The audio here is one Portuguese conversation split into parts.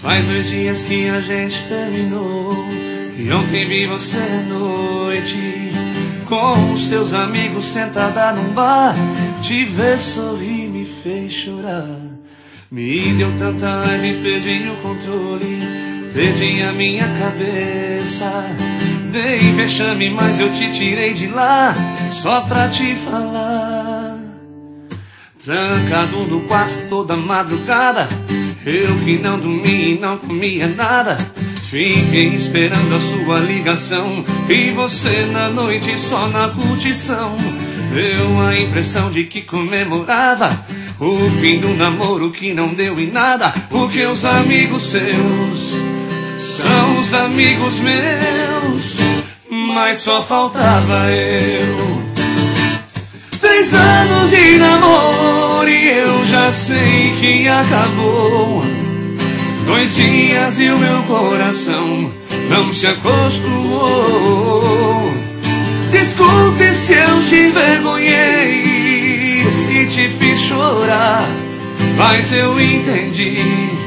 Faz 2 dias que a gente terminou, e ontem vi você à noite com os seus amigos sentada num bar. Te ver sorrir me fez chorar. Me deu tanta raiva e perdi o controle, perdi a minha cabeça. Dei vexame, mas eu te tirei de lá só pra te falar. Trancado no quarto toda madrugada, eu que não dormia e não comia nada. Fiquei esperando a sua ligação, e você na noite só na curtição. Deu a impressão de que comemorava o fim do namoro que não deu em nada. Porque os amigos seus são os amigos meus, mas só faltava eu. 3 anos de namoro e eu já sei que acabou. 2 dias e o meu coração não se acostumou. Desculpe se eu te envergonhei, se te fiz chorar, mas eu entendi,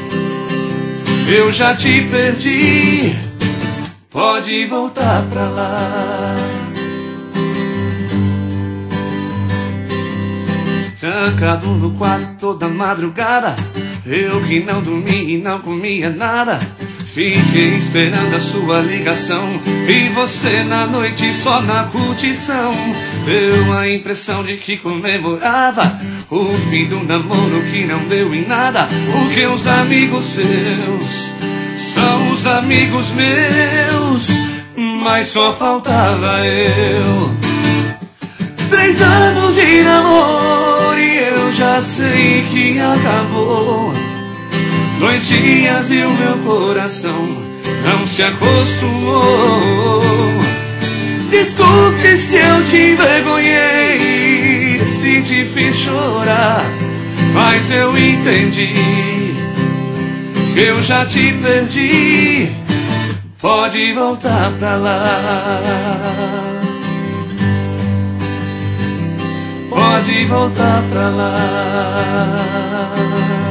eu já te perdi. Pode voltar pra lá. Trancado no quarto toda madrugada, eu que não dormia e não comia nada. Fiquei esperando a sua ligação, e você na noite só na curtição. Deu a impressão de que comemorava o fim do namoro que não deu em nada. Porque os amigos seus são os amigos meus, mas só faltava eu. 3 anos de namoro e eu já sei que acabou. 2 dias e o meu coração não se acostumou. Desculpe se eu te envergonhei, se te fiz chorar, mas eu entendi, eu já te perdi. Pode voltar pra lá. Pode voltar pra lá.